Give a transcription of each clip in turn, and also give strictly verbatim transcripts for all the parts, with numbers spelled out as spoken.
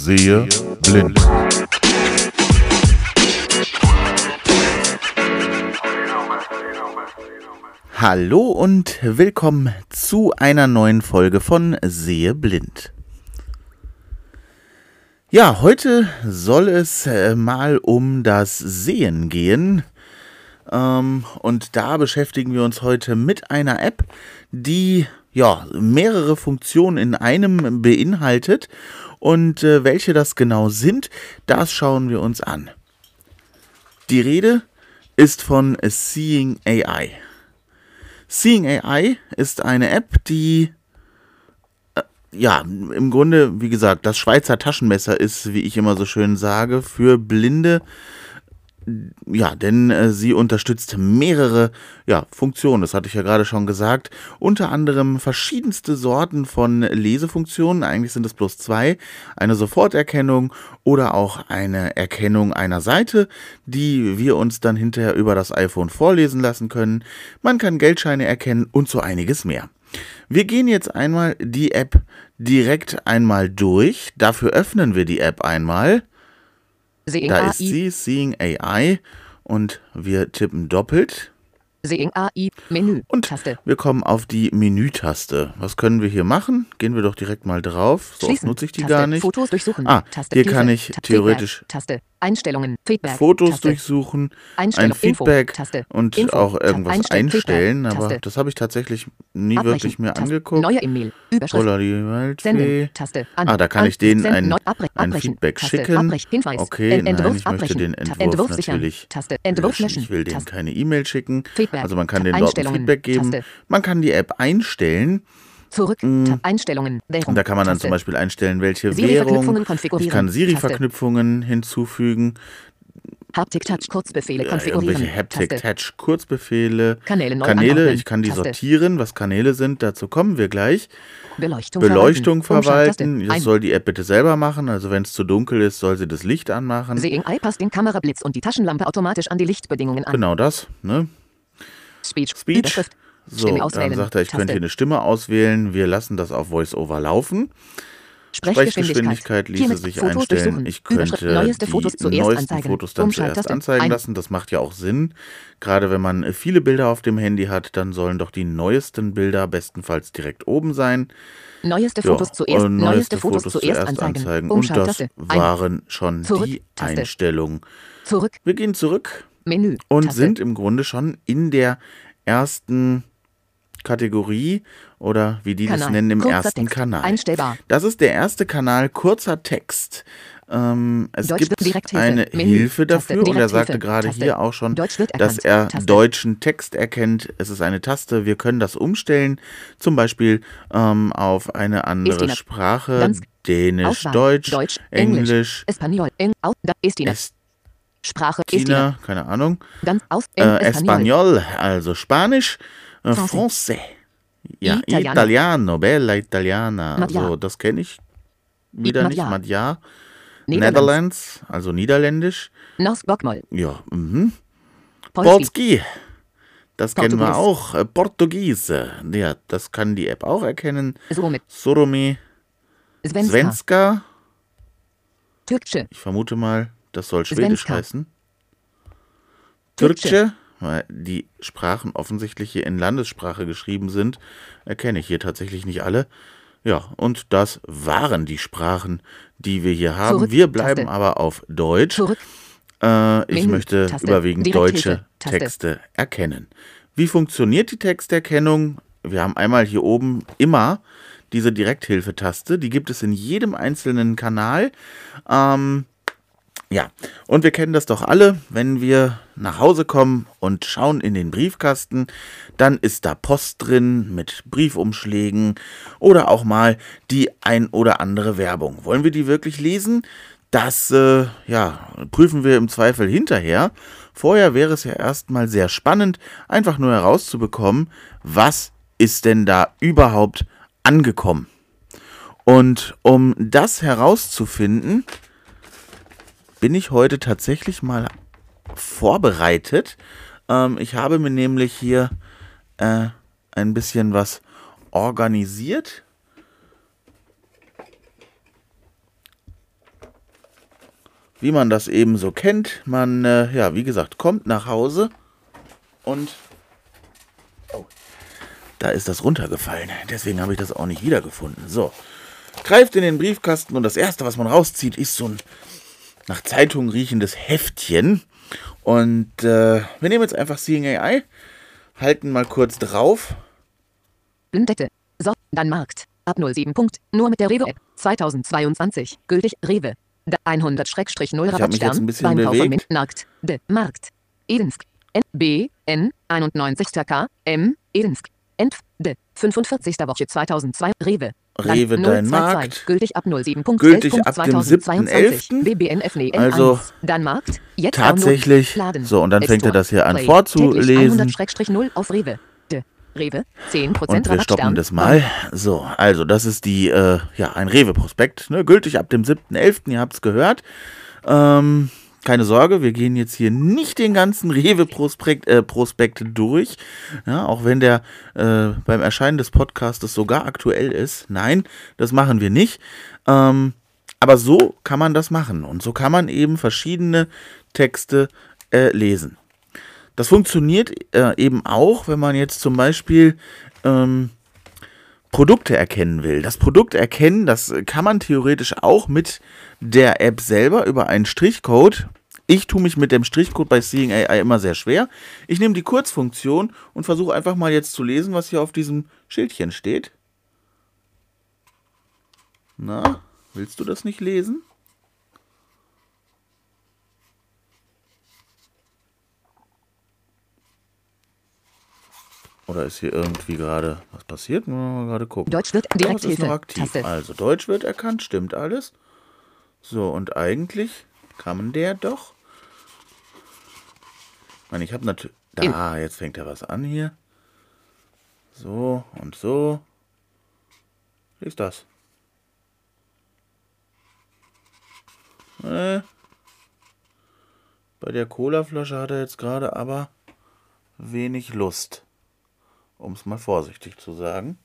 Sehe blind. Hallo und willkommen zu einer neuen Folge von Sehe blind. Ja, heute soll es äh, mal um das Sehen gehen. Ähm, und da beschäftigen wir uns heute mit einer App, die ja mehrere Funktionen in einem beinhaltet. Und äh, welche das genau sind, das schauen wir uns an. Die Rede ist von Seeing A I. Seeing A I ist eine App, die äh, ja im Grunde, wie gesagt, das Schweizer Taschenmesser ist, wie ich immer so schön sage, für Blinde. Ja, denn äh, sie unterstützt mehrere ja, Funktionen, das hatte ich ja gerade schon gesagt, unter anderem verschiedenste Sorten von Lesefunktionen, eigentlich sind es bloß zwei, eine Soforterkennung oder auch eine Erkennung einer Seite, die wir uns dann hinterher über das iPhone vorlesen lassen können. Man kann Geldscheine erkennen und so einiges mehr. Wir gehen jetzt einmal die App direkt einmal durch, dafür öffnen wir die App einmal. Seeing Da A I. ist sie, Seeing A I, und wir tippen doppelt Seeing A I, Menü, und Taste. wir kommen auf die Menütaste. Was können wir hier machen? Gehen wir doch direkt mal drauf. So oft Schließen, nutze ich die Taste. gar nicht. Fotos durchsuchen, Ah, Taste. hier Hilfe, kann ich Ta- theoretisch Feedback, Taste. Einstellungen, Feedback, Fotos Taste. durchsuchen, ein Einstellung, Info, Feedback Taste. und Info, auch Tab, irgendwas Einstellen, einstellen, Feedback, aber Taste. das habe ich tatsächlich nie Abbrechen, wirklich mir Taste. angeguckt. Neue E-Mail, Überschrift. Holla die Senden, Waldfee. Taste. An, Ah, da kann an, ich denen senden, ein, neu, abre, ein abbrechen, Feedback Taste. schicken. Abbrechen, Hinweis. Okay, En- nein, Entwurf ich möchte abbrechen, den Ta- Entwurf Entwurf sichern, natürlich Taste. Entwurf löschen. löschen, Ich will denen Taste. keine E-Mail schicken. Feedback, Also man kann Ta- denen dort ein Einstellungen, Feedback geben. Taste. Man kann die App einstellen. Zurück, Mm. Tab, Einstellungen, Währung, Und da kann man dann Taste. zum Beispiel einstellen, welche Siri-Verknüpfungen Währung. konfigurieren, Ich kann Taste. Siri-Verknüpfungen hinzufügen. Haptik-Touch-Kurzbefehle Ja, konfigurieren, irgendwelche Taste. Haptic-Touch-Kurzbefehle. Kanäle neu Kanäle, anordnen, ich kann die Taste. sortieren, was Kanäle sind, dazu kommen wir gleich. Beleuchtung, Beleuchtung verwalten, verwalten, das Ein. soll die App bitte selber machen, also wenn es zu dunkel ist, soll sie das Licht anmachen. Seeing A I passt den Kamerablitz und die Taschenlampe automatisch an die Lichtbedingungen an. Genau das, ne? Speech, Speech. Überschrift, So, Stimme dann auswählen, sagt er, ich Taste. könnte hier eine Stimme auswählen. Wir lassen das auf VoiceOver laufen. Sprechgeschwindigkeit ließe Hiermit sich Fotos einstellen. durchsuchen. Ich Überschrift, könnte neueste die Fotos zuerst neuesten anzeigen. Fotos dann zuerst Umschalttaste. anzeigen Ein. lassen. Das macht ja auch Sinn. Gerade wenn man viele Bilder auf dem Handy hat, dann sollen doch die neuesten Bilder bestenfalls direkt oben sein. Neueste Ja, Fotos zuerst, und neueste Fotos, zuerst anzeigen. Und das Umschalttaste. Ein. waren schon Zurück, die Taste. Einstellungen. Zurück, Wir gehen zurück Menü, und Taste. sind im Grunde schon in der ersten Kategorie oder wie die das Kanal. nennen, im Kurzer ersten Text. Kanal. Einstellbar. Das ist der erste Kanal, kurzer Text. Ähm, es Deutsch gibt wird Direkthilfe. eine Menü. Hilfe Taste. dafür und er Direkthilfe. sagte gerade Taste. hier auch schon, Deutsch wird dass erkannt. er Taste. deutschen Text erkennt. Es ist eine Taste, wir können das umstellen, zum Beispiel ähm, auf eine andere Estina. Sprache, Ganz Dänisch, Auswahl. Deutsch, Deutsch, Englisch, Espanol, Eng, au, da, Estina. Sprache, Estina. Estina, keine Ahnung, Ganz aus, äh, Eng, Espanol. Espanol, also Spanisch, äh, Français. Français. Ja, Italiano. Italiano, Bella Italiana. Magyar. So, das kenne ich wieder Magyar. nicht. Magyar. Netherlands. Netherlands, also Niederländisch. Norsk Bokmol. Ja, mhm. Polski. Polski. Das kennen wir Portugies. auch. Äh, Portugiese. Ja, das kann die App auch erkennen. Somit. Soromi. Svenska. Svenska. Türkische. Ich vermute mal, das soll Schwedisch Svenska. heißen. Türkische. Türkische. Weil die Sprachen offensichtlich hier in Landessprache geschrieben sind, erkenne ich hier tatsächlich nicht alle. Ja, und das waren die Sprachen, die wir hier haben. Zurück, Wir bleiben Taste. aber auf Deutsch. Zurück. Äh, ich Menü, möchte Taste. überwiegend Direkthilfe, deutsche Taste. Texte erkennen. Wie funktioniert die Texterkennung? Wir haben einmal hier oben immer diese Direkthilfetaste. Die gibt es in jedem einzelnen Kanal. Ähm, ja, und wir kennen das doch alle, wenn wir nach Hause kommen und schauen in den Briefkasten, dann ist da Post drin mit Briefumschlägen oder auch mal die ein oder andere Werbung. Wollen wir die wirklich lesen? Das äh, ja, prüfen wir im Zweifel hinterher. Vorher wäre es ja erstmal sehr spannend, einfach nur herauszubekommen, was ist denn da überhaupt angekommen. Und um das herauszufinden, bin ich heute tatsächlich mal vorbereitet. Ähm, ich habe mir nämlich hier äh, ein bisschen was organisiert. wie man das eben so kennt. Man, äh, ja, wie gesagt, kommt nach Hause und oh, da ist das runtergefallen. Deswegen habe ich das auch nicht wiedergefunden. So, greift in den Briefkasten und das Erste, was man rauszieht, ist so ein nach Zeitung riechendes Heftchen. Und äh, wir nehmen jetzt einfach Seeing A I, halten mal kurz drauf. Blindette. So, dann Markt. Ab null sieben Punkt. Nur mit der Rewe-App. zweitausendzweiundzwanzig. Gültig. Rewe. hundert null Ich habe mich jetzt ein bisschen beim Kauf von bewegt. Min- Markt. De. Markt. Edensk. N. B. N. einundneunzig K. M. Edensk. Enf. De. fünfundvierzigste Woche zweitausendzwei. Rewe. Rewe, Land dein null zwei zwei. Markt. Gültig ab null sieben Punkt. Gültig elf. ab dem zweitausendzweiundzwanzig. siebten elften. B B N F N E N Also eins. Dann Markt. Jetzt Tatsächlich. Laden. So, und dann App fängt er Store. das hier an Play. vorzulesen. hundert null auf Rewe. De. Rewe. zehn Prozent Und wir stoppen das mal. So, also das ist die, äh, ja, ein Rewe-Prospekt, ne? Gültig ab dem siebten elften Ihr habt es gehört. Ähm, keine Sorge, wir gehen jetzt hier nicht den ganzen Rewe-Prospekt äh, Prospekt durch, ja, auch wenn der äh, beim Erscheinen des Podcastes sogar aktuell ist. Nein, das machen wir nicht. Ähm, aber so kann man das machen und so kann man eben verschiedene Texte äh, lesen. Das funktioniert äh, eben auch, wenn man jetzt zum Beispiel ähm, Produkte erkennen will. Das Produkt erkennen, das kann man theoretisch auch mit der App selber über einen Strichcode. Ich tue mich mit dem Strichcode bei Seeing A I immer sehr schwer. Ich nehme die Kurzfunktion und versuche einfach mal jetzt zu lesen, was hier auf diesem Schildchen steht. Na, willst du das nicht lesen? Oder ist hier irgendwie gerade was passiert? Mal gerade gucken. Deutsch wird Ja, es ist noch Direkthilfe. aktiv. Taste. Also Deutsch wird erkannt, stimmt alles. So, und eigentlich kann der doch. Ich meine, ich habe natürlich... Da, jetzt fängt er was an hier. So und so. Wie ist das? Äh, bei der Colaflasche hat er jetzt gerade aber wenig Lust. Um es mal vorsichtig zu sagen.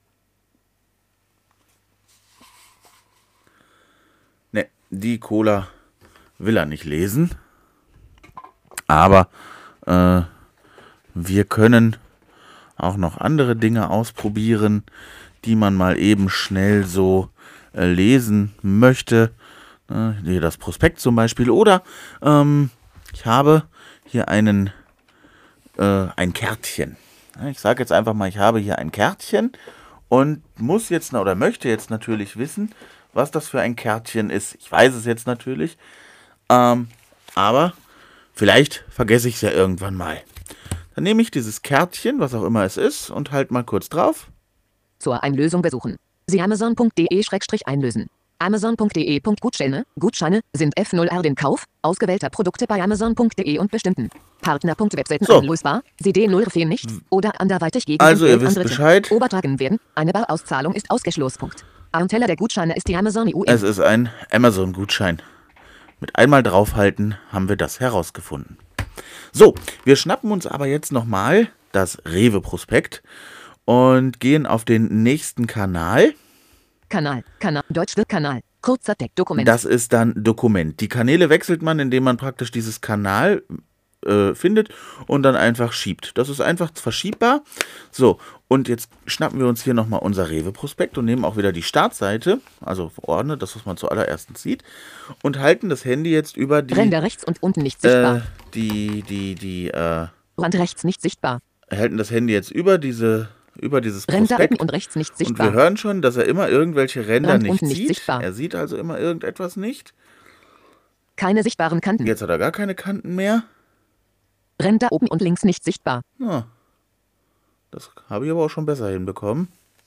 Ne, die Cola will er nicht lesen. Aber äh, wir können auch noch andere Dinge ausprobieren, die man mal eben schnell so äh, lesen möchte. Äh, hier das Prospekt zum Beispiel. Oder ähm, ich habe hier einen äh, ein Kärtchen. Ich sage jetzt einfach mal, ich habe hier ein Kärtchen und muss jetzt oder möchte jetzt natürlich wissen, was das für ein Kärtchen ist. Ich weiß es jetzt natürlich, ähm, aber vielleicht vergesse ich es ja irgendwann mal. Dann nehme ich dieses Kärtchen, was auch immer es ist, und halt mal kurz drauf. Zur Einlösung besuchen. Sie amazon punkt de Schrägstrich einlösen. amazon punkt de Gutscheine. Gutscheine sind F null R den Kauf ausgewählter Produkte bei amazon punkt de und bestimmten Partner.webseiten So. einlösbar. Sie D null vier nicht oder anderweitig gegen Also, ihr Geld wisst an Dritte Bescheid. Übertragen werden. Eine Barauszahlung ist ausgeschlossen. Punkt. Anteller der Gutscheine ist die Amazon E U. Es ist ein Amazon-Gutschein. Mit einmal draufhalten haben wir das herausgefunden. So, wir schnappen uns aber jetzt nochmal das Rewe-Prospekt und gehen auf den nächsten Kanal. Kanal. Kanal. Deutsch wird Kanal. Kurzer Text. Dokument. Das ist dann Dokument. Die Kanäle wechselt man, indem man praktisch dieses Kanal äh, findet und dann einfach schiebt. Das ist einfach verschiebbar. So, und jetzt schnappen wir uns hier nochmal unser Rewe-Prospekt und nehmen auch wieder die Startseite, also verordnet, das, was man zuallererst sieht, und halten das Handy jetzt über die... Ränder rechts und unten nicht sichtbar. Äh, die, die, die, äh... Rand rechts nicht sichtbar. halten das Handy jetzt über diese... über dieses Ränder Prospekt unten und rechts nicht und sichtbar. wir hören schon, dass er immer irgendwelche Ränder Rand nicht unten nicht sieht. sichtbar. Er sieht also immer irgendetwas nicht. Keine sichtbaren Kanten. Jetzt hat er gar keine Kanten mehr. Ränder oben und links nicht sichtbar. Ja, das habe ich aber auch schon besser hinbekommen.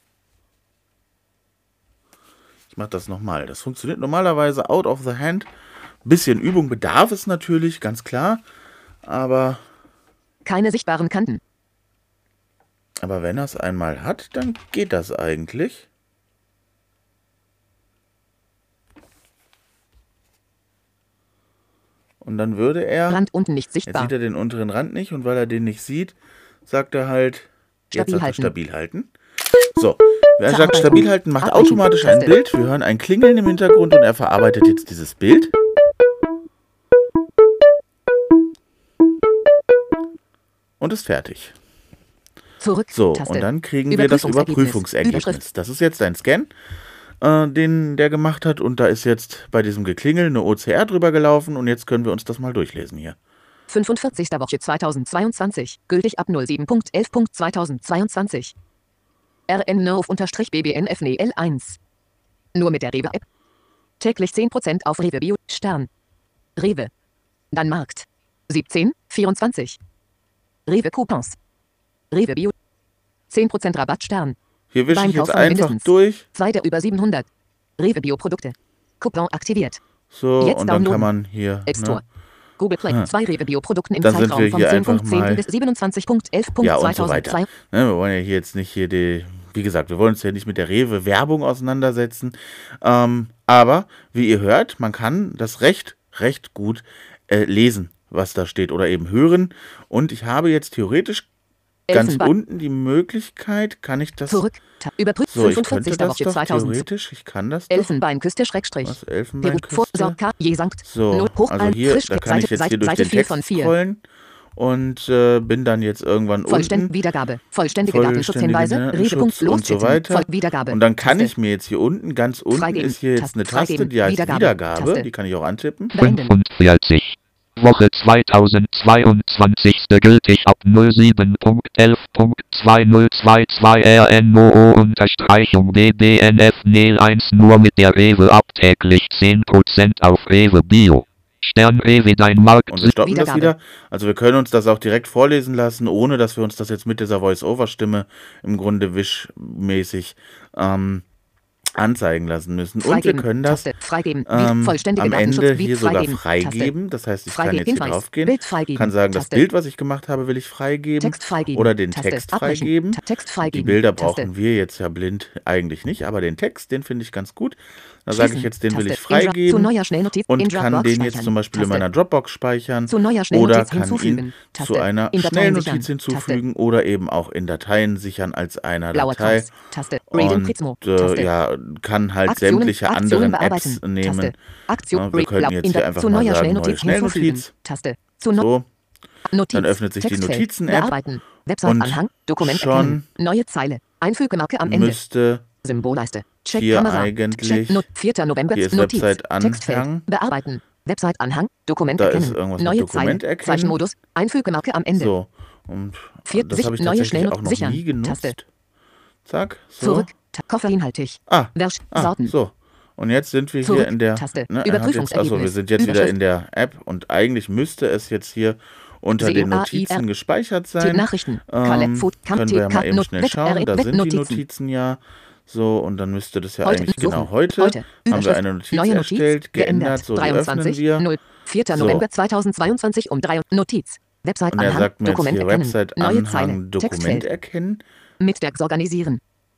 Ich mache das nochmal. Das funktioniert normalerweise out of the hand. Bisschen Übung bedarf es natürlich, ganz klar. Aber, Keine sichtbaren Kanten. aber wenn er es einmal hat, dann geht das eigentlich. Und dann würde er... Rand unten nicht Jetzt sichtbar. sieht er den unteren Rand nicht und weil er den nicht sieht, sagt er halt, jetzt Stabil sagt er halten. stabil halten. So, wer sagt Verarbeiten. stabil halten, macht Abbrechen. automatisch ein Taste. Bild. Wir hören ein Klingeln im Hintergrund und er verarbeitet jetzt dieses Bild. und ist fertig. Zurück. So, Taste. und dann kriegen wir das Überprüfungsergebnis. Überprüfungsergebnis. Überschrift. Das ist jetzt ein Scan, äh, den der gemacht hat. Und da ist jetzt bei diesem Geklingel eine O C R drüber gelaufen. Und jetzt können wir uns das mal durchlesen hier. fünfundvierzigste Woche zweitausendzweiundzwanzig. Gültig ab null sieben Punkt elf Punkt zweitausendzweiundzwanzig. R N Nerv-B B N F N L eins. Nur mit der Rewe-App. Täglich zehn Prozent auf Rewe Bio. Stern. Rewe. Dann Markt. siebzehn vierundzwanzig. Rewe Coupons. Rewe Bio. zehn Prozent Rabatt Stern. Hier wische ich Beim Kauf jetzt von einfach mindestens durch. Zwei der über siebenhundert. Rewe Bio Produkte. Coupon aktiviert. So, Jetzt und dann downloaden. kann man hier. App Store. Ne? Google Play. Ah. Zwei Rewe Bio Produkten im Dann sind Zeitraum wir vom hier zehn Punkt einfach mal- zehn bis siebenundzwanzig Punkt elf Punkt Ja, und so weiter. zweitausendzwei. Ne, wir wollen ja hier jetzt nicht hier die, wie gesagt, wir wollen uns ja nicht mit der Rewe-Werbung auseinandersetzen. Ähm, aber, wie ihr hört, man kann das recht, recht gut äh, lesen, was da steht oder eben hören. Und ich habe jetzt theoretisch ganz Elfenbein. unten die Möglichkeit, kann ich das... Zurück. Ta- Überprüft So, ich könnte fünfundvierzigste das Woche doch zweitausend. theoretisch, ich kann das doch. Elfenbeinküste Schrägstrich. Was, Peru Elfenbeinküste? vor K je Sankt. So, Null hoch also ein, hier, frisch, da kann ich Seite, jetzt hier Seite, durch Seite den vier Text von vier. scrollen und äh, bin dann jetzt irgendwann Vollständige unten. Wiedergabe. Vollständige Vollständige Datenschutzhinweise. Datenschutz Rewe.los und so weiter. Voll Wiedergabe. Und dann kann Taste. ich mir jetzt hier unten, ganz unten Freigeben. ist hier jetzt Taste. eine Taste, Freigeben. die heißt Wiedergabe. Wiedergabe. Taste. Die kann ich auch antippen. Beenden. fünfundvierzig. Woche zweitausendzweiundzwanzig. Gültig ab null sieben Punkt elf Punkt zweitausendzweiundzwanzig. R N O B B N F N L eins. Nur mit der Rewe ab. Täglich zehn Prozent auf Rewe Bio. Stern Rewe dein Markt. Und wir stoppen das Wiedergabe. wieder. Also wir können uns das auch direkt vorlesen lassen, ohne dass wir uns das jetzt mit dieser Voice-Over-Stimme im Grunde wischmäßig ähm, anzeigen lassen müssen. Und wir Freigeben. können das Taste. Freigeben. ähm, Vollständige am Ende Datenschutz. hier sogar Freigeben. freigeben. Das heißt, ich kann Freigeben. jetzt hier Hinweis. draufgehen, Bild freigeben. kann sagen, das Taste. Bild, was ich gemacht habe, will ich freigeben. Text freigeben. Oder den Taste. Text Abbrechen. freigeben. Ta- Text Die freigeben. Bilder Taste. brauchen wir jetzt ja blind eigentlich nicht, aber den Text, den finde ich ganz gut. Da sage ich Schließen. jetzt, den will Taste. ich In Dra- Zu freigeben neuer Schnellnotiz. und in kann Dropbox den jetzt speichern. zum Beispiel in Taste. meiner Dropbox speichern Zu neuer oder Schnellnotiz kann ihn hinzufügen. zu Taste. einer In Dateien Schnellnotiz sichern. hinzufügen oder eben auch in Dateien sichern als einer Blauer Datei. Kreis. Taste. Reading Und Prismo. äh, Taste. ja, kann halt Aktionen, sämtliche Aktionen anderen Apps bearbeiten. nehmen. Taste. Aktion, Ja, wir Re- könnten Blau- jetzt in hier der- einfach zu mal neuer sagen, Schnellnotiz neue hinzufügen. Schnellnotiz. Taste. Zu no So, Notiz. dann öffnet sich die Textfeld. Notizen-App Bearbeiten. Website-Anhang. Dokument schon erkennen. Neue Zeile. Einfügemarke am Ende. müsste Symbolleiste. Check hier Kamera. eigentlich- Check Not vierter November. hier ist Notiz. Website-Anhang. Textfeld. Bearbeiten. Website-Anhang. Dokument Da ist erkennen. irgendwas mit Neue Dokument Zeile. erkennen. Zeichenmodus. Einfügemarke am Ende. so. Und Vier- das sich- habe ich neue tatsächlich Schnellnot- auch noch sichern. nie genutzt. Taste. Zack, so. Zurück. Ta- Kofferinhaltig. Ah, Versch ah, Sorten. so. Und jetzt sind wir Zurück. hier in der Taste. Ne, er hat jetzt, achso, wir Überprüfungsergebnis. sind jetzt wieder Überschrift. in der App und eigentlich müsste es jetzt hier unter C den O A I R Notizen gespeichert Tipp sein. Nachrichten. Kalle, Ähm, Food, Kamp, können wir ja T- mal K- eben Not- schnell Web- schauen. R- Da sind die Notizen. Notizen ja. So, und dann müsste das ja Heute. eigentlich Suchen. genau heute. Heute. Haben wir Überschrift. eine Notiz Neue Notiz. erstellt, geändert. Geändert. So, die öffnen dreiundzwanzig. wir. null. vierter So. November zweitausendzweiundzwanzig um drei Uhr. Notiz. Website Und er Anhang. sagt mir jetzt Dokument hier erkennen. Website Neue Zeile. Anhang Dokument Textfeld. erkennen. Mitwerks organisieren.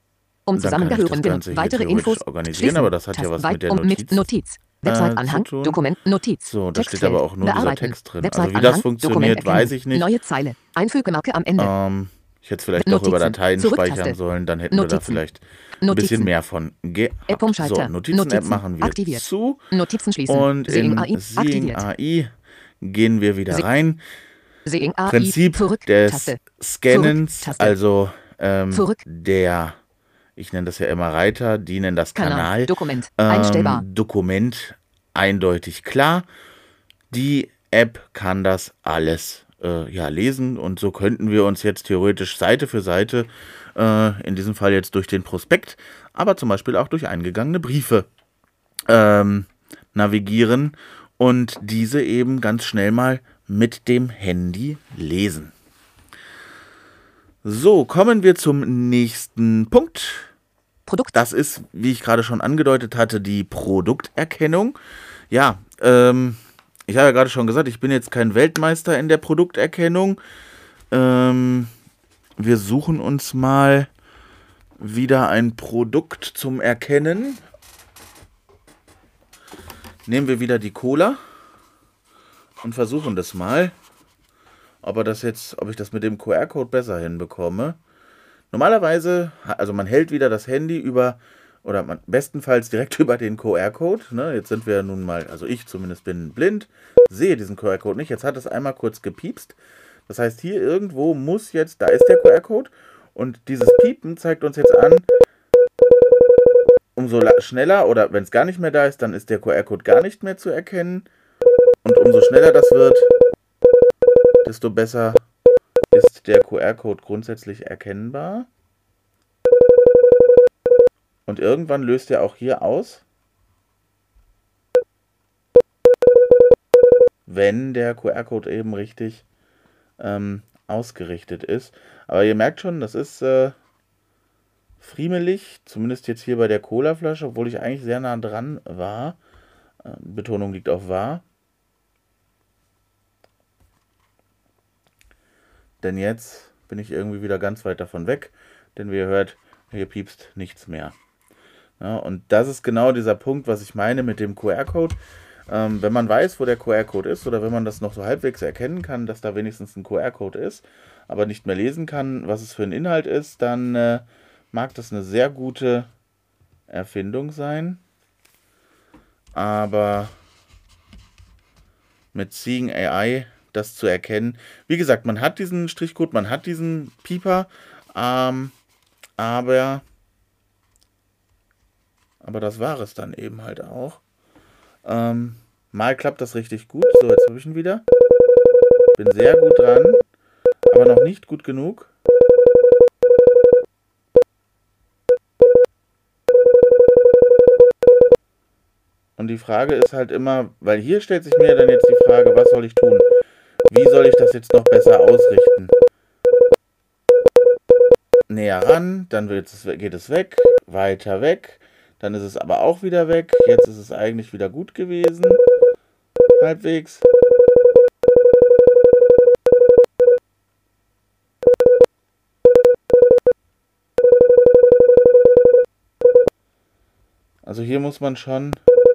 Um Dann kann ich das zusammengehörende Ganze hier weitere theoretisch Infos organisieren, schließen. aber das hat ja Taste was weit- mit der um Notiz, mit Notiz. Website äh, Anhang, zu tun. Dokument, Notiz. So, da steht Textfeld. aber auch nur dieser Bearbeiten. Text drin. Website Also wie das Anhang, funktioniert, Dokument weiß erkennen. ich nicht. Neue Zeile. Einfügemarke am Ende. Ähm, ich hätte vielleicht auch über Notizen. Dateien Zurücktaste. speichern sollen, dann hätten wir da Notizen. vielleicht ein Notizen. bisschen mehr von gehabt. App-Umschalter. So, Notizen-App Notizen. machen wir Aktiviert. zu. Notizen schließen. Und Seeing in A I Seeing aktiviert. A I gehen wir wieder Se- rein. Seeing A I Prinzip zurück. des Taste. Scannens, Zurück. Taste. also ähm, Zurück. der, ich nenne das ja immer Reiter, die nennen das Kanal. Kanal. Dokument. Einstellbar. Ähm, Dokument eindeutig klar. Die App kann das alles äh, ja, lesen und so könnten wir uns jetzt theoretisch Seite für Seite, äh, in diesem Fall jetzt durch den Prospekt, aber zum Beispiel auch durch eingegangene Briefe ähm, navigieren und diese eben ganz schnell mal mit dem Handy lesen. So, kommen wir zum nächsten Punkt. Produkt. Das ist, wie ich gerade schon angedeutet hatte, die Produkterkennung. Ja, ähm, ich habe ja gerade schon gesagt, ich bin jetzt kein Weltmeister in der Produkterkennung. Ähm, wir suchen uns mal wieder ein Produkt zum Erkennen. Nehmen wir wieder die Cola und versuchen das mal, ob, er das jetzt, ob ich das mit dem Q R-Code besser hinbekomme. Normalerweise, also man hält wieder das Handy über, oder man, bestenfalls direkt über den Q R-Code. Ne? Jetzt sind wir nun mal, also ich zumindest bin blind, sehe diesen Q R-Code nicht. Jetzt hat es einmal kurz gepiepst. Das heißt, hier irgendwo muss jetzt, da ist der Q R-Code und dieses Piepen zeigt uns jetzt an, umso schneller oder wenn es gar nicht mehr da ist, dann ist der Q R-Code gar nicht mehr zu erkennen. Und umso schneller das wird, desto besser ist der Q R-Code grundsätzlich erkennbar. Und irgendwann löst er auch hier aus, wenn der Q R-Code eben richtig ähm, ausgerichtet ist. Aber ihr merkt schon, das ist äh, friemelig, zumindest jetzt hier bei der Colaflasche, obwohl ich eigentlich sehr nah dran war. Äh, Betonung liegt auf war. Denn jetzt bin ich irgendwie wieder ganz weit davon weg, denn wie ihr hört, hier piepst nichts mehr. Ja, und das ist genau dieser Punkt, was ich meine mit dem Q R-Code. Ähm, wenn man weiß, wo der Q R-Code ist oder wenn man das noch so halbwegs erkennen kann, dass da wenigstens ein Q R-Code ist, aber nicht mehr lesen kann, was es für ein Inhalt ist, dann äh, mag das eine sehr gute Erfindung sein. Aber mit Seeing A I das zu erkennen. Wie gesagt, man hat diesen Strichcode, man hat diesen Pieper, ähm, aber, aber das war es dann eben halt auch. Ähm, mal klappt das richtig gut. So, jetzt habe ich ihn wieder. Bin sehr gut dran, aber noch nicht gut genug. Und die Frage ist halt immer, weil hier stellt sich mir dann jetzt die Frage, was soll ich tun? Wie soll ich das jetzt noch besser ausrichten? Näher ran, dann wird es, geht es weg, weiter weg, dann ist es aber auch wieder weg. Jetzt ist es eigentlich wieder gut gewesen, halbwegs. Also hier muss man schon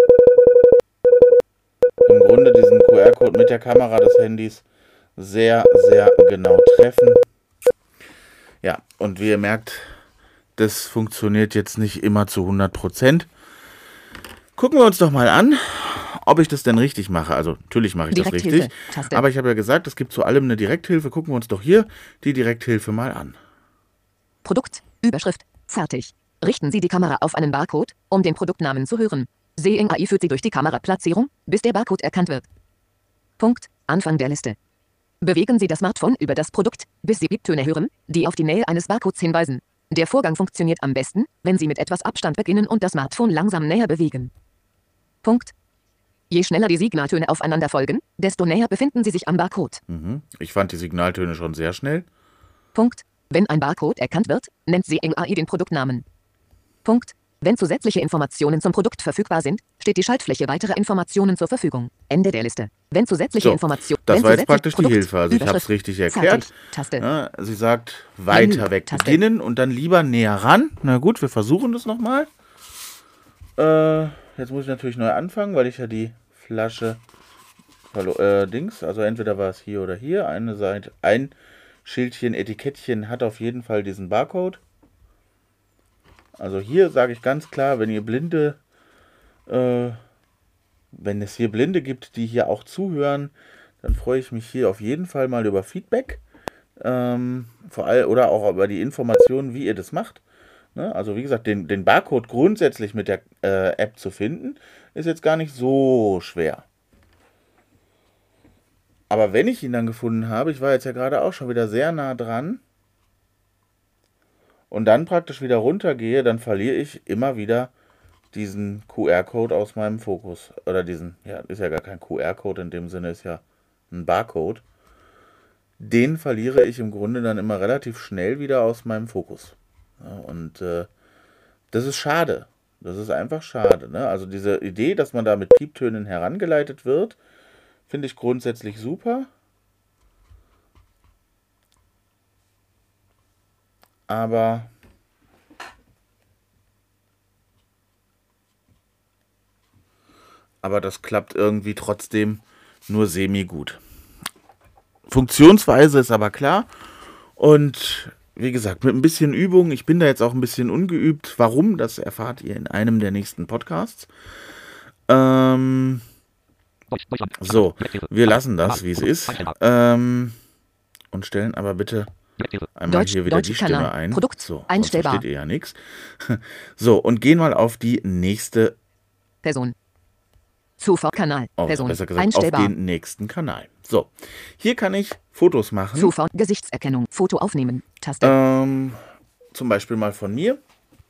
im Grunde diesen Q R-Code mit der Kamera des Handys sehr, sehr genau treffen. Ja, und wie ihr merkt, das funktioniert jetzt nicht immer zu hundert Prozent. Gucken wir uns doch mal an, ob ich das denn richtig mache. Also natürlich mache ich das richtig, aber ich habe ja gesagt, es gibt zu allem eine Direkthilfe. Gucken wir uns doch hier die Direkthilfe mal an. Produkt, Überschrift, fertig. Richten Sie die Kamera auf einen Barcode, um den Produktnamen zu hören. Seeing A I führt Sie durch die Kameraplatzierung, bis der Barcode erkannt wird. Punkt. Anfang der Liste. Bewegen Sie das Smartphone über das Produkt, bis Sie Pieptöne hören, die auf die Nähe eines Barcodes hinweisen. Der Vorgang funktioniert am besten, wenn Sie mit etwas Abstand beginnen und das Smartphone langsam näher bewegen. Punkt. Je schneller die Signaltöne aufeinander folgen, desto näher befinden Sie sich am Barcode. Mhm. Ich fand die Signaltöne schon sehr schnell. Punkt. Wenn ein Barcode erkannt wird, nennt Seeing A I den Produktnamen. Punkt. Wenn zusätzliche Informationen zum Produkt verfügbar sind, steht die Schaltfläche weitere Informationen zur Verfügung. Ende der Liste. Wenn zusätzliche So, Informationen... das wenn war jetzt zusätzlich praktisch Produkt, die Hilfe. Also ich habe es richtig erklärt. Fertig. Taste. Ja, sie sagt, weiter Menü. weg Taste. beginnen und dann lieber näher ran. Na gut, wir versuchen das nochmal. Äh, jetzt muss ich natürlich neu anfangen, weil ich ja die Flasche... Äh, Dings, also entweder war es hier oder hier. Eine Seite, ein Schildchen, Etikettchen hat auf jeden Fall diesen Barcode. Also hier sage ich ganz klar, wenn ihr Blinde, äh, wenn es hier Blinde gibt, die hier auch zuhören, dann freue ich mich hier auf jeden Fall mal über Feedback. Ähm, vor allem oder auch über die Informationen, wie ihr das macht. Ne? Also wie gesagt, den, den Barcode grundsätzlich mit der äh, App zu finden, ist jetzt gar nicht so schwer. Aber wenn ich ihn dann gefunden habe, ich war jetzt ja gerade auch schon wieder sehr nah dran, und dann praktisch wieder runtergehe, dann verliere ich immer wieder diesen Q R-Code aus meinem Fokus. Oder diesen, ja, ist ja gar kein Q R-Code in dem Sinne, ist ja ein Barcode. Den verliere ich im Grunde dann immer relativ schnell wieder aus meinem Fokus. Ja, und äh, das ist schade. Das ist einfach schade. Ne? Also diese Idee, dass man da mit Pieptönen herangeleitet wird, finde ich grundsätzlich super. Aber aber das klappt irgendwie trotzdem nur semi-gut. Funktionsweise ist aber klar. Und wie gesagt, mit ein bisschen Übung, ich bin da jetzt auch ein bisschen ungeübt. Warum, das erfahrt ihr in einem der nächsten Podcasts. Ähm, so, wir lassen das, wie es ist. Ähm, und stellen aber bitte einmal Deutsch, hier wieder Deutsch die Stimme Kanal. ein. Produkt. So, sonst Einstellbar. versteht ihr ja nichts. So, und gehen mal auf die nächste, Person. Zuvor-Kanal. oh, Person. besser gesagt, auf Einstellbar. den nächsten Kanal. So, hier kann ich Fotos machen. Zuvor. Gesichtserkennung. Foto aufnehmen. Taste. Ähm, zum Beispiel mal von mir.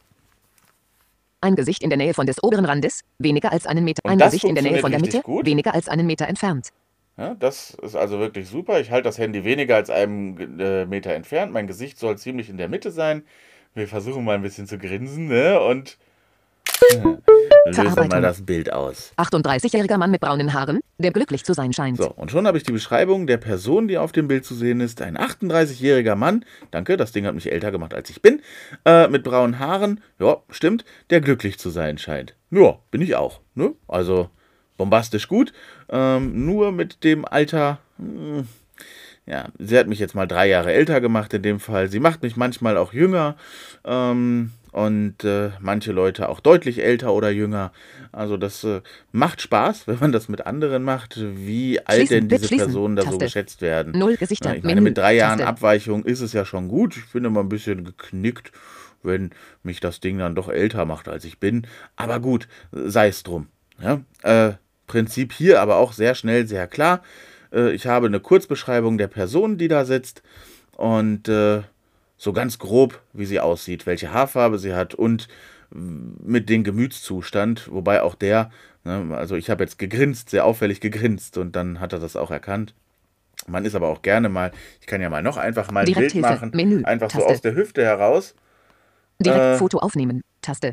Ein Gesicht in der Nähe von des oberen Randes, weniger als einen Meter. Und Ein das Gesicht in der Nähe funktioniert von der richtig Mitte, gut. weniger als einen Meter entfernt. Ja, das ist also wirklich super. Ich halte das Handy weniger als einen äh, Meter entfernt. Mein Gesicht soll ziemlich in der Mitte sein. Wir versuchen mal ein bisschen zu grinsen, ne? Und äh, lösen mal Verarbeitung. das Bild aus. achtunddreißigjähriger Mann mit braunen Haaren, der glücklich zu sein scheint. So, und schon habe ich die Beschreibung der Person, die auf dem Bild zu sehen ist. Ein achtunddreißigjähriger Mann, danke, das Ding hat mich älter gemacht, als ich bin, äh, mit braunen Haaren, ja, stimmt, der glücklich zu sein scheint. Ja, bin ich auch, ne? Also bombastisch gut, ähm, nur mit dem Alter, mh, ja, sie hat mich jetzt mal drei Jahre älter gemacht in dem Fall. Sie macht mich manchmal auch jünger, ähm, und äh, manche Leute auch deutlich älter oder jünger. Also das äh, macht Spaß, wenn man das mit anderen macht, wie alt Schließen, denn Bild diese schließen, Personen da so Taste. geschätzt werden. Null Gesichter, Ja, ich meine, Menü, mit drei Jahren Taste. Abweichung ist es ja schon gut. Ich bin immer ein bisschen geknickt, wenn mich das Ding dann doch älter macht, als ich bin. Aber gut, sei es drum. Ja? Äh, Prinzip hier aber auch sehr schnell, sehr klar. Äh, ich habe eine Kurzbeschreibung der Person, die da sitzt, und äh, so ganz grob, wie sie aussieht, welche Haarfarbe sie hat und mit dem Gemütszustand, wobei auch der, ne, also ich habe jetzt gegrinst, sehr auffällig gegrinst, und dann hat er das auch erkannt. Man ist aber auch gerne mal, ich kann ja mal noch einfach mal ein Bild Direkthilfe, machen, Menü, einfach so Taste. aus der Hüfte heraus. Direkt Äh, Foto aufnehmen. Taste.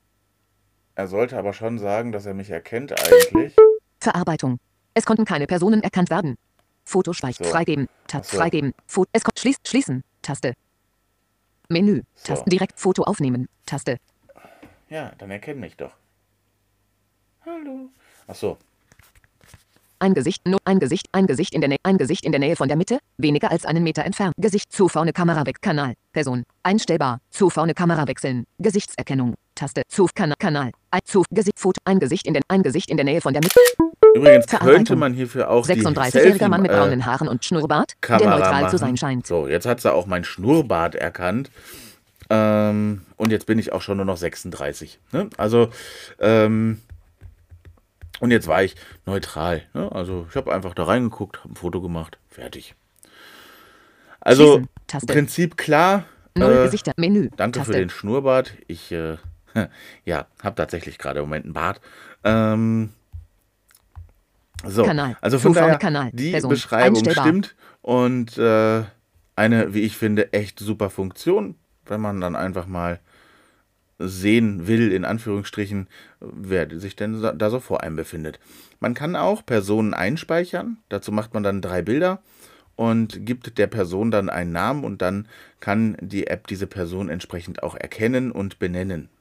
Er sollte aber schon sagen, dass er mich erkennt eigentlich. Verarbeitung. Es konnten keine Personen erkannt werden. Foto speichern. So. Freigeben. Taste. Ach so. Freigeben. Foto. Es kommt. Schließ, schließen. Taste. Menü. So. Taste. Direkt Foto aufnehmen. Taste. Ja, dann erkenn mich doch. Hallo. Ach so. Ein Gesicht, nur ein Gesicht, ein Gesicht in der Nähe, ein Gesicht in der Nähe von der Mitte, weniger als einen Meter entfernt. Gesicht zu vorne Kamera weg, Kanal, Person, einstellbar, zu vorne Kamera wechseln, Gesichtserkennung, Taste, zu Kanal, Kanal, ein zu Gesicht, Foto, ein Gesicht in der, ein Gesicht in der Nähe von der Mitte. Übrigens Verarbeitung. könnte man hierfür auch die sechsunddreißigjähriger Mann mit Selfie, braunen äh, Haaren und Schnurrbart, der Kamera neutral machen. zu sein scheint. So, jetzt hat sie auch mein Schnurrbart erkannt. Ähm, und jetzt bin ich auch schon nur noch sechsunddreißig. Ne? Also, ähm, und jetzt war ich neutral. Ne? Also, ich habe einfach da reingeguckt, habe ein Foto gemacht, fertig. Also, Schließen, Taste. Prinzip klar. Null Äh, Gesichter, Menü, danke Taste. für den Schnurrbart. Ich, äh, ja, habe tatsächlich gerade im Moment einen Bart. Ähm, so, Kanal, also von zu vorne daher, Kanal, die Person, Beschreibung einstellbar. stimmt und äh, eine, wie ich finde, echt super Funktion, wenn man dann einfach mal sehen will, in Anführungsstrichen, wer sich denn da so vor einem befindet. Man kann auch Personen einspeichern, dazu macht man dann drei Bilder und gibt der Person dann einen Namen, und dann kann die App diese Person entsprechend auch erkennen und benennen.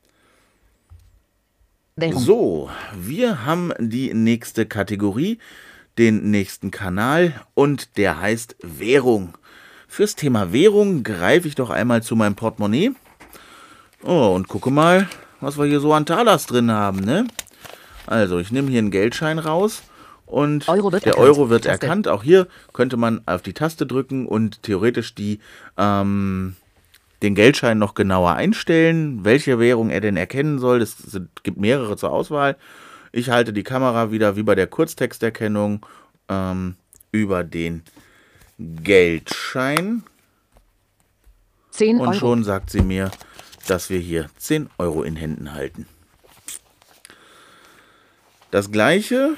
Währung. So, wir haben die nächste Kategorie, den nächsten Kanal, und der heißt Währung. Fürs Thema Währung greife ich doch einmal zu meinem Portemonnaie. Oh, und gucke mal, was wir hier so an Talas drin haben, ne? Also, ich nehme hier einen Geldschein raus und Euro wird der erkannt. Euro wird Taste. erkannt. Auch hier könnte man auf die Taste drücken und theoretisch die, ähm, den Geldschein noch genauer einstellen, welche Währung er denn erkennen soll. Es sind, gibt mehrere zur Auswahl. Ich halte die Kamera wieder wie bei der Kurztexterkennung ähm, über den Geldschein. zehn Und Euro. schon sagt sie mir, dass wir hier zehn Euro in Händen halten. Das gleiche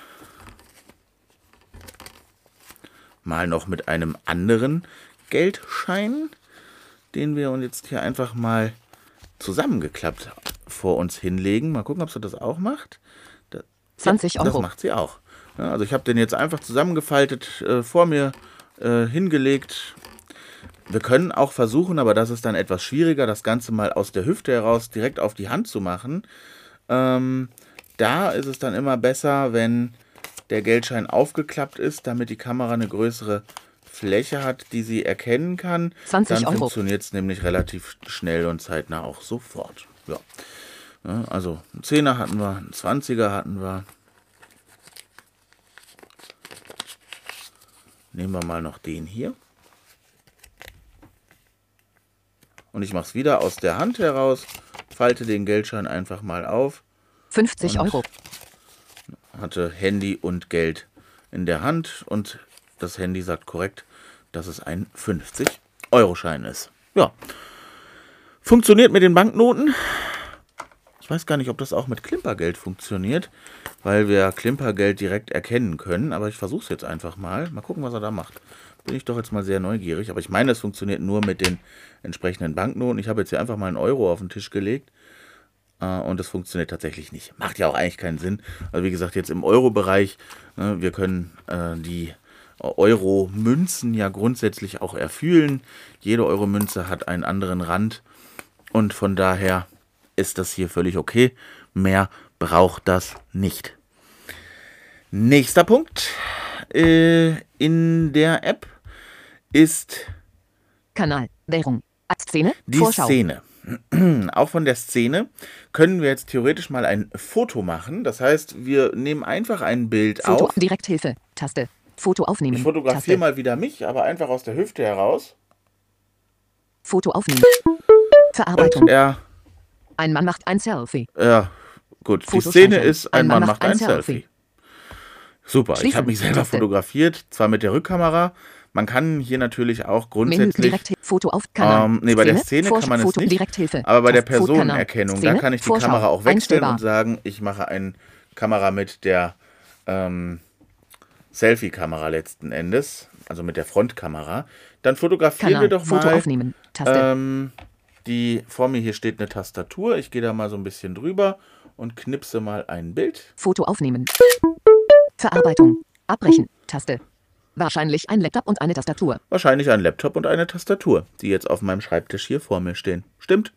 mal noch mit einem anderen Geldschein, den wir uns jetzt hier einfach mal zusammengeklappt vor uns hinlegen. Mal gucken, ob sie das auch macht. Das, zwanzig ja, Euro. Das macht sie auch. Ja, also ich habe den jetzt einfach zusammengefaltet äh, vor mir äh, hingelegt. Wir können auch versuchen, aber das ist dann etwas schwieriger, das Ganze mal aus der Hüfte heraus direkt auf die Hand zu machen. Ähm, da ist es dann immer besser, wenn der Geldschein aufgeklappt ist, damit die Kamera eine größere Fläche hat, die sie erkennen kann. zwanzig Dann Euro. funktioniert es nämlich relativ schnell und zeitnah auch sofort. Ja. Ja, also einen Zehner hatten wir, einen Zwanziger hatten wir. nehmen wir mal noch den hier. Und ich mache es wieder aus der Hand heraus, falte den Geldschein einfach mal auf. fünfzig Euro. Hatte Handy und Geld in der Hand und das Handy sagt korrekt, dass es ein fünfzig Euro Schein ist. Ja. Funktioniert mit den Banknoten. Ich weiß gar nicht, ob das auch mit Klimpergeld funktioniert, weil wir Klimpergeld direkt erkennen können. Aber ich versuche es jetzt einfach mal. Mal gucken, was er da macht. Bin ich doch jetzt mal sehr neugierig. Aber ich meine, es funktioniert nur mit den entsprechenden Banknoten. Ich habe jetzt hier einfach mal einen Euro auf den Tisch gelegt. Äh, und es funktioniert tatsächlich nicht. Macht ja auch eigentlich keinen Sinn. Also wie gesagt, jetzt im Euro-Bereich, ne, wir können äh, die Euro-Münzen ja grundsätzlich auch erfühlen. Jede Euro-Münze hat einen anderen Rand. Und von daher ist das hier völlig okay. Mehr braucht das nicht. Nächster Punkt äh, in der App ist Kanal, Währung, Szene, die Vorschau. Szene. Auch von der Szene können wir jetzt theoretisch mal ein Foto machen. Das heißt, wir nehmen einfach ein Bild Foto, auf. Direkthilfe, Taste, Foto aufnehmen. Ich fotografiere Taste. mal wieder mich, aber einfach aus der Hüfte heraus. Foto aufnehmen. Und Verarbeitung. er, Ein Mann macht ein Selfie. ja, gut. Die Foto Szene speichern. ist, ein Mann macht ein Selfie. Super, ich Schließen. habe mich selber Taste. fotografiert, zwar mit der Rückkamera. Man kann hier natürlich auch Menü, grundsätzlich, Direkt, Foto auf Kanal. ähm, nee, bei der Szene kann man es Foto, nicht, Direkthilfe. aber bei der Taste, Foto, Kanal. Personenerkennung, da Szene, kann ich die Vorschau. Kamera auch wechseln Einstellbar. und sagen, ich mache eine Kamera mit der ähm, Selfie-Kamera letzten Endes, also mit der Frontkamera. Dann fotografieren Kanal, wir doch Foto mal, aufnehmen. Taste. ähm, die, vor mir hier steht eine Tastatur, ich gehe da mal so ein bisschen drüber und knipse mal ein Bild. Foto aufnehmen. Verarbeitung. Abbrechen. Taste. Wahrscheinlich ein Laptop und eine Tastatur. Wahrscheinlich ein Laptop und eine Tastatur, die jetzt auf meinem Schreibtisch hier vor mir stehen. Stimmt.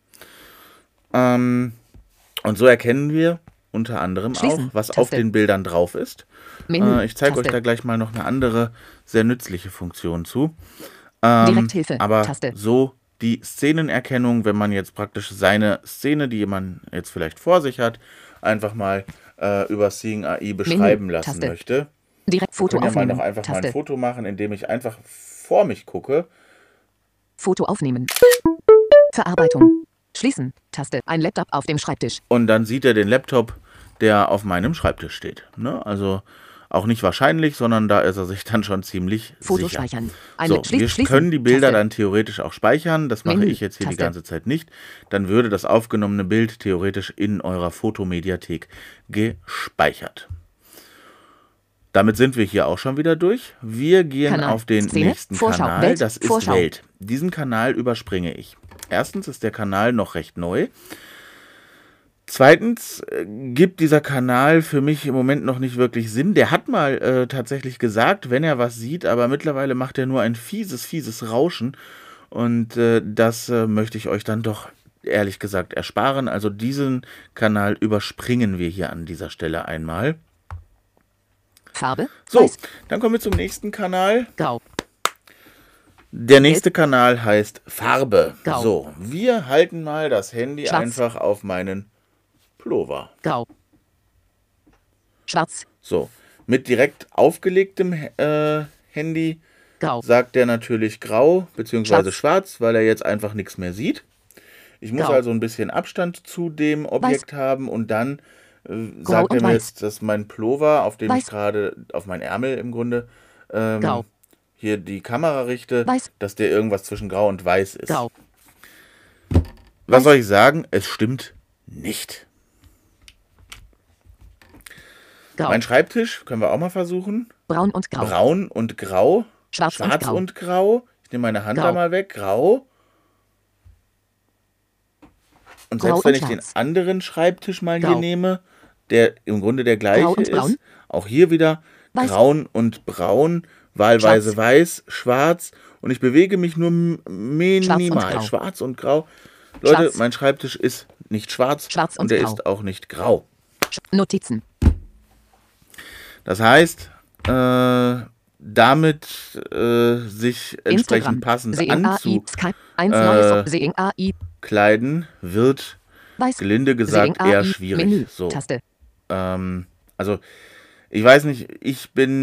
Ähm, und so erkennen wir unter anderem Schließen. auch, was Taste. auf den Bildern drauf ist. Menü. Äh, ich zeige euch Taste. da gleich mal noch eine andere, sehr nützliche Funktion zu. Ähm, Direkthilfe. aber Taste. so die Szenenerkennung, wenn man jetzt praktisch seine Szene, die man jetzt vielleicht vor sich hat, einfach mal äh, über Seeing A I beschreiben lassen Taste. möchte. Direkt Wir Foto können ja mal aufnehmen. noch einfach mal Taste. ein Foto machen, indem ich einfach vor mich gucke. Foto aufnehmen. Verarbeitung. Schließen. Taste. Ein Laptop auf dem Schreibtisch. Und dann sieht er den Laptop, der auf meinem Schreibtisch steht. Ne? Also auch nicht wahrscheinlich, sondern da ist er sich dann schon ziemlich Foto sicher. speichern. Ein So, Schlie- wir schließen. können die Bilder Taste. dann theoretisch auch speichern. Das mache Menü. ich jetzt hier die Taste. ganze Zeit nicht. Dann würde das aufgenommene Bild theoretisch in eurer Fotomediathek gespeichert. Damit sind wir hier auch schon wieder durch. Wir gehen Kanal, auf den Szene, nächsten Vorschau, Kanal. Welt, Das ist Vorschau. Welt. Diesen Kanal überspringe ich. Erstens ist der Kanal noch recht neu. Zweitens äh, gibt dieser Kanal für mich im Moment noch nicht wirklich Sinn. Der hat mal äh, tatsächlich gesagt, wenn er was sieht, aber mittlerweile macht er nur ein fieses, fieses Rauschen. Und äh, das äh, möchte ich euch dann doch ehrlich gesagt ersparen. Also diesen Kanal überspringen wir hier an dieser Stelle einmal. Farbe. So, Weiß. dann kommen wir zum nächsten Kanal. Grau. Der nächste Kanal heißt Farbe. Grau. So, wir halten mal das Handy Schwarz. einfach auf meinen Pullover. Grau. Schwarz. So, mit direkt aufgelegtem äh, Handy Grau. sagt der natürlich grau bzw. schwarz, weil er jetzt einfach nichts mehr sieht. Ich muss Grau. also ein bisschen Abstand zu dem Objekt haben und dann äh, sagt er und mir weiß. jetzt, dass mein Pullover, auf dem Weiß. ich gerade, auf mein Ärmel im Grunde, ähm, Grau. hier die Kamera richte, Weiß. dass der irgendwas zwischen grau und weiß ist. Grau. Was soll ich sagen? Es stimmt nicht. Grau. Mein Schreibtisch, können wir auch mal versuchen. Braun und grau. Braun und grau. Schwarz, und Schwarz grau. und grau. Ich nehme meine Hand Grau. da mal weg. Grau. Und Grau selbst wenn und ich den schwarz. anderen Schreibtisch mal hier Grau. nehme, der im Grunde der gleiche Grau und braun. ist, auch hier wieder Weiß. braun und braun, wahlweise Schwarz. weiß, schwarz und ich bewege mich nur m- minimal. grau. Schwarz und grau. Leute, Schwarz. mein Schreibtisch ist nicht schwarz, Schwarz und und er grau. ist auch nicht grau. Sch- Notizen. Das heißt, äh, damit äh, sich entsprechend passend Seeing A I. anzukleiden, Skype. eins äh, neues. Seeing A I. wird Weiß. gelinde gesagt Seeing A I. eher schwierig. Menü. So, Taste. ähm, also ich weiß nicht, ich bin